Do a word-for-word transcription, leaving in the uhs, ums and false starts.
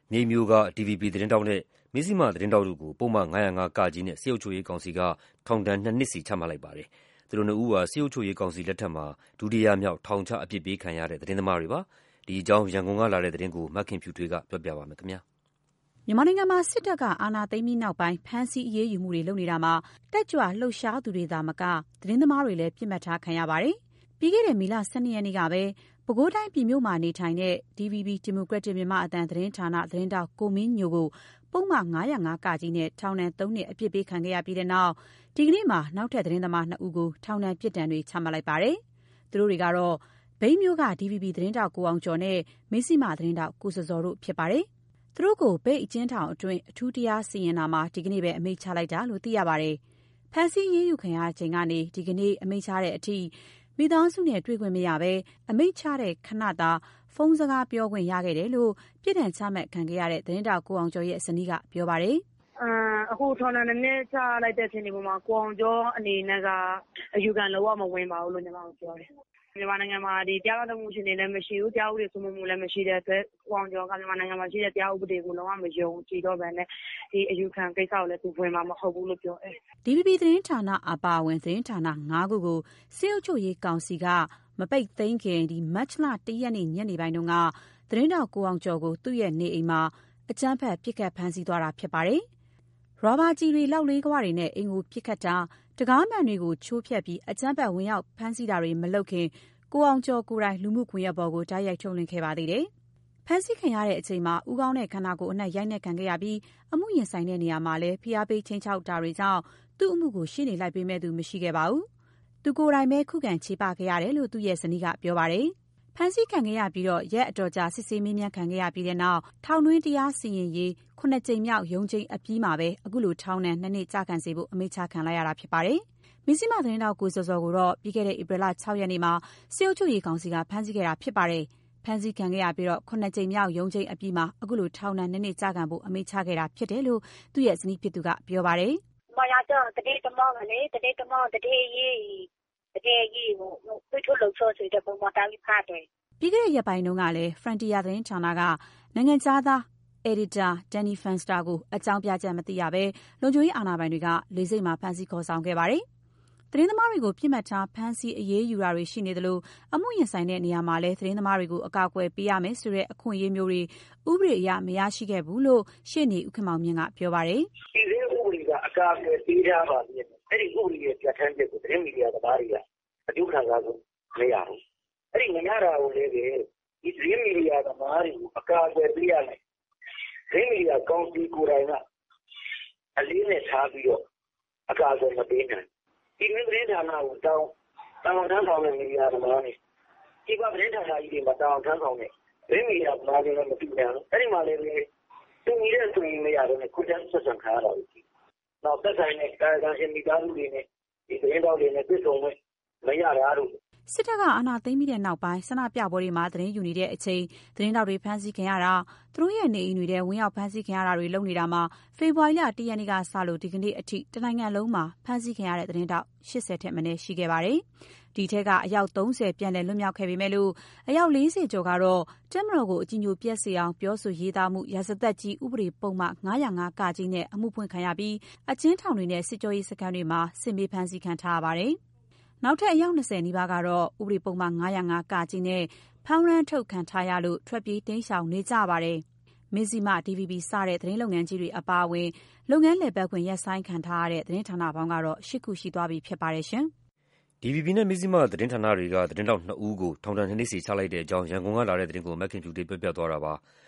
မြိတ်မြို့က တီဗီဘီ သတင်းထောက်နဲ့ မဇ္ဈိမသတင်းထောက်တို့ကို ပုဒ်မ ၅၀၅-က နဲ့ စစ်အုပ်ချုပ်ရေးကောင်စီက ထောင်ဒဏ်နှစ်နှစ်စီ ချမှတ်လိုက်ပါတယ်။ သူတို့နှစ်ဦးဟာ စစ်အုပ်ချုပ်ရေးကောင်စီလက်ထက်မှာ ဒုတိယမြောက် ထောင်ချအပြစ်ပေးခံရတဲ့ သတင်းသမားတွေပါ။ ဒီအကြောင်း ရန်ကုန်ကလာတဲ့သတင်းကို မခင်ဖြူထွေးက ပြောပြပါမယ်။မြန်မာနိုင်ငံမှာ စစ်တပ်က အာဏာသိမ်းပြီးနောက်ပိုင်း ဖမ်းဆီးအရေးယူမှုတွေလုပ်နေတာမှာ တက်ကြွလှုပ်ရှားသူတွေသာမက သတင်းသမားတွေလည်း ပစ်မှတ်ထားခံရပါတယ်။ ပြီးခဲ့တဲ့ မေလ ၁၂ ရက်နေ့ကပဲ ပဲခူးတိုင်း ပြည်မြို့မှာနေထိုင်တဲ့ ဒီဗီဘီ ဒီမိုကရက်တစ်မြန်မာအသံသတင်းဌာန သတင်းထောက် ကိုမင်းညိုကို ပုဒ်မ ၅၀၅-က နဲ့ ထောင်ဒဏ် သုံးနှစ် အပြစ်ပေးခံခဲ့ရပြီးနောက် ဒီကနေ့မှာ နောက်ထပ် သတင်းသမားနှစ်ဦးကို ထောင်ဒဏ်ပြစ်ဒဏ်တွေ ချမှတ်လိုက်ပါတယ်။ သူတို့တွေကတော့ မြိတ်မြို့က ဒီဗီဘီသတင်းထောက် ကိုအောင်ကျော်နဲ့ မဇ္ဈိမသတင်းထောက် ကိုဇော်ဇော်တို့ဖြစ်ပါတယ်။ သူတို့ကို မြိတ်အကျဉ်းထောင်တွင်း အထူးတရားစီရင်တာမှာ ဒီကနေ့ပဲ အမိန့်ချလိုက်တာလို့ သိရပါတယ်။ ဖမ်းဆီးအရေးယူခံရချိန်ကနေ ဒီကနေ့ အမိန့်ချတဲ့အထိ မိသားစုနဲ့ တွေ့ခွင့်မရဘဲ အမိန့်ချတဲ့ခဏတာ ဖုန်းစကားပြောခွင့်ရခဲ့တယ်လို့ ပြစ်ဒဏ်ချမှတ်ခံခဲ့ရတဲ့ သတင်းထောက် ကိုအောင်ကျော်ရဲ့ဇနီးက ပြောပါတယ်။ “အခုထောင်ဒဏ်နှစ်နှစ်ချလိုက်တဲ့အပေါ်မှာ ကိုအောင်ကျော်အနေနဲ့ကအယူခံလုံးဝမဝင်ပါဘူးလို့ ညီမကိုပြောတယ်။ မြန်မာနိုင်ငံမှာ တရားဥပဒေစိုးမိုးမှုမရှိဘူး။ တရားဥပဒေစိုးမိုးမှုလည်းမရှိတဲ့အတွက် ကိုအောင်ကျော်က မြန်မာနိုင်ငံမှာရှိတဲ့ တရားဥပဒေကိုလုံးဝမယုံကြည်တော့ဘဲနဲ့ ဒီအယူခံကိစ္စကိုလည်း သူဝင်မှာမဟုတ်ဘူးလို့ပြောတယ်။ ” ဒီဗီဘီသတင်းဌာနအပါအဝင် သတင်းဌာန ငါးခုကို စစ်အုပ်ချုပ်ရေးကောင်စီက မပိတ်သိမ်းခင် မတ်လ ၁ ရက်နေ့ ညနေပိုင်းက သတင်းထောက် ကိုအောင်ကျော်ကို သူ့နေအိမ်မှာ အကြမ်းဖက် ပစ်ခတ်ဖမ်းဆီးသွားတာဖြစ်ပါတယ်။ ရာဘာကျည်တွေ၊ လောက်လေးခွတွေနဲ့ အိမ်ကိုပစ်ခတ်တာ၊ တံခါးမှန်တွေကို ချိုးဖျက်ပြီး အကြမ်းဖက် ဝင်ရောက်ဖမ်းဆီးတာတွေ မလုပ်ခင် ကိုအောင်ကျော်ကိုယ်တိုင် လူမှုကွန်ရက်ပေါ်ကို တိုက်ရိုက်ထုတ်လွှင့်ခဲ့ပါသေးတယ်။ ဖမ်းဆီးခံရချိန်မှာ ဦးခေါင်းနဲ့ ခန္ဓာကိုယ်အနှံ့ ရိုက်နှက်ခံခဲ့ရပြီး အမှုရင်ဆိုင်နေရာမှာလည်း ဖိအားပေး ခြိမ်းခြောက်တာတွေကြောင့် သူ့အမှုကို ရှေ့နေလိုက်ပေးမယ့်သူ မရှိခဲ့ပါဘူး။ သူကိုယ်တိုင်ပဲ ခုခံချေပခဲ့ရတယ်လို့ သူ့ဇနီးကပြောပါတယ်။ ဖမ်းဆီးခံခဲ့ရပြီး ရက်အတော်ကြာ စစ်ဆေးမေးမြန်းခံခဲ့ရပြီးနောက် ထောင်တွင်းတရားစီရင်ရေး ခုနှစ်ကြိမ်မြောက်ရုံးချိန်းအပြီးမှာပဲ အခုလို ထောင်ဒဏ် နှစ်နှစ် ကျခံစေဖို့ အမိန့်ချခံလိုက်ရတာဖြစ်ပါတယ်။ မဇ္ဈိမသတင်းထောက် ကိုဇော်ဇော်ကိုတော့ ပြီးခဲ့တဲ့ ဧပြီလ ၆ ရက်နေ့မှာ စစ်အုပ်ချုပ်ရေးကောင်စီက ဖမ်းဆီးခဲ့တာဖြစ်ပါတယ်။ ဖမ်းဆီးခံခဲ့ရပြီး ခုနှစ်ကြိမ်မြောက်ရုံးချိန်းအပြီးမှာ အခုလို ထောင်ဒဏ် နှစ်နှစ်ကျခံဖို့ အမိန့်ချခဲ့တာဖြစ်တယ်လို့ သူ့ဇနီးဖြစ်သူက ပြောပါတယ်။ “မာယာကျသတင်းသမားကလေ။ သတင်းသမားသတင်းရေးသတင်းရေးကိုသွေးထိုးလှုံ့ဆော်ဆိုတဲ့ပုဒ်မတပ်ပြီးဖမ်းတယ်။ ” ပြီးခဲ့တဲ့ရက်ပိုင်းတုန်းကလည်း Frontier သတင်းဌာနက နိုင်ငံခြားသား အယ်ဒီတာ Danny Fenster ကို အကြောင်းပြချက်မသိရဘဲ လုံခြုံရေးအာဏာပိုင်တွေက လေဆိပ်မှာ ဖမ်းဆီးခေါ်ဆောင်ခဲ့ပါတယ်။ သတင်းသမားတွေကို ပစ်မှတ်ထား ဖမ်းဆီးအရေးယူတာတွေရှိနေသလို အမှုရင်ဆိုင်နေရာမှာလည်း သတင်းသမားတွေကို အကာအကွယ်ပေးရမယ်ဆိုတဲ့ အခွင့်အရေးမျိုးတွေ ဥပဒေအရ မရရှိခဲ့ဘူးလို့ ရှေ့နေဦးခင်မောင်မြင့်က ပြောပါတယ်။ “တည်ဆဲဥပဒေကအကာအကွယ်ပေးထားပါလျက်နဲ့ အဲ့ဒီဥပဒေရဲ့ပြဋ္ဌာန်းချက်ကို သတင်းမီဒီယာသမားတွေကအကျိုးခံစားခွင့်မရဘူး။ အဲ့ဒီမရတာကိုလည်းပဲ ဒီသတင်းမီဒီယာသမားတွေကိုအကာအကွယ်ပေးရမယ်။ သတင်းမီဒီယာကောင်စီကိုယ်တိုင်ကအလေးအနက်ထားပြီးတော့အကာအကွယ်မပေးနိုင်ဘူး။ ပြည်တွင်းသတင်းဌာနကိုတာဝန်ထမ်းဆောင်တဲ့မီဒီယာသမားတွေ ပြည်ပသတင်းဌာနကြီးတွေမှာတာဝန်ထမ်းဆောင်တဲ့သတင်းမီဒီယာသမားတွေနဲ့မတူပြန်ဘူး။ အဲ့ဒီမှာလည်းပဲတူညီတဲ့အခွင့်အရေးမရဘဲနဲ့ ခွဲခြားဆက်ဆံခံရတာတွေရှိတယ်။ နောက်သက်ဆိုင်တဲ့ကာယကံရှင်မိသားစုတွေနဲ့ဒီသတင်းထောက်တွေနဲ့တွေ့ဆုံခွင့်မရတာတို့။ ” စစ်တပ်က အာဏာသိမ်းပြီးနောက်ပိုင်း ဆန္ဒပြပွဲတွေမှာ သတင်းယူနေချိန် သတင်းထောက်တွေ ဖမ်းဆီးခံရတာ၊ သူတို့နေအိမ်တွေထဲ ဝင်ရောက်ဖမ်းဆီးခံရတာတွေ လုပ်နေတာမှာ ဖေဖော်ဝါရီလ ၁ ရက်နေ့ကစလို့ ဒီကနေ့အထိ တနိုင်ငံလုံးမှာ ဖမ်းဆီးခံရတဲ့ သတင်းထောက် ၈၀ ထက်မနည်းရှိခဲ့ပါတယ်။ ဒီထဲက အယောက် ၃၀ ပြန်လည်လွတ်မြောက်ခဲ့ပေမယ့် အယောက် ၄၀ ကျော်ကတော့ တပ်မတော်ကို အကြည်ညိုပျက်စေအောင် ပြောဆိုရေးသားမှု ရာဇသတ်ကြီး ဥပဒေပုဒ်မ ၅၀၅-က နဲ့ အမှုဖွင့်ခံရပြီး အကျဉ်းထောင်တွေနဲ့ စစ်ကြောရေးစခန်းတွေမှာ စစ်မေးဖမ်းဆီးခံထားရပါတယ်။ နောက်ထပ် အယောက် ၂၀ နီးပါးကတော့ ဥပဒေပုဒ်မ ၅၀၅-က နဲ့ ဖမ်းဝရမ်းထုတ်ခံထားရလို့ ထွက်ပြေးတိမ်းရှောင်နေကြရပါတယ်။ မဇ္ဈိမ၊ ဒီဗီဘီ စတဲ့ သတင်းလုပ်ငန်းကြီးတွေအပါအဝင် လုပ်ငန်းလည်ပတ်ခွင့် ရပ်ဆိုင်းခံထားရတဲ့ သတင်းဌာနပေါင်းကတော့ ၈ ခုရှိသွားပြီဖြစ်ပါတယ်။ ဒီဗီဘီနဲ့ မဇ္ဈိမသတင်းဌာနတွေက သတင်းထောက်နှစ်ဦးကို ထောင်ဒဏ်နှစ်နှစ်စီ ချလိုက်တဲ့အကြောင်း ရန်ကုန်ကလာတဲ့သတင်းကို မခင်ဖြူထွေးက ပြောပြသွားမှာပါ။